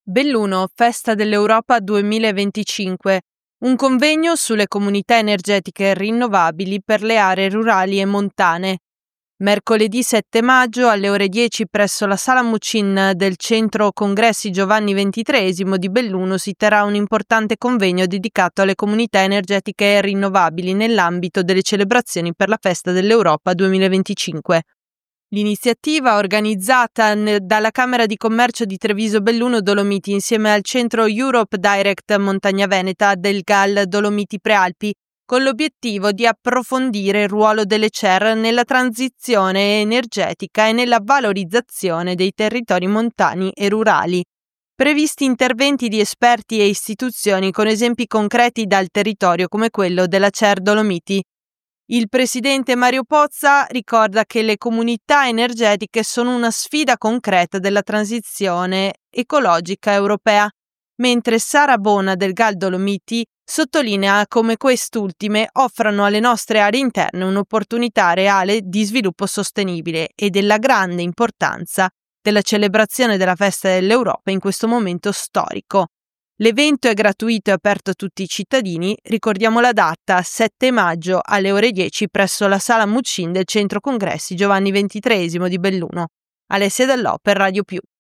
Belluno, Festa dell'Europa 2025, un convegno sulle comunità energetiche rinnovabili per le aree rurali e montane. Mercoledì 7 maggio alle ore 10 presso la Sala Muccin del Centro Congressi Giovanni XXIII di Belluno si terrà un importante convegno dedicato alle comunità energetiche rinnovabili nell'ambito delle celebrazioni per la Festa dell'Europa 2025. L'iniziativa, organizzata dalla Camera di Commercio di Treviso Belluno Dolomiti insieme al centro Europe Direct Montagna Veneta del GAL Dolomiti Prealpi, con l'obiettivo di approfondire il ruolo delle CER nella transizione energetica e nella valorizzazione dei territori montani e rurali. Previsti interventi di esperti e istituzioni con esempi concreti dal territorio come quello della CER Dolomiti. Il presidente Mario Pozza ricorda che le comunità energetiche sono una sfida concreta della transizione ecologica europea, mentre Sara Bona del GAL Dolomiti sottolinea come quest'ultime offrano alle nostre aree interne un'opportunità reale di sviluppo sostenibile e della grande importanza della celebrazione della Festa dell'Europa in questo momento storico. L'evento è gratuito e aperto a tutti i cittadini. Ricordiamo la data: 7 maggio alle ore 10 presso la Sala Muccin del Centro Congressi Giovanni XXIII di Belluno. Alessia Dell'O per Radio Più.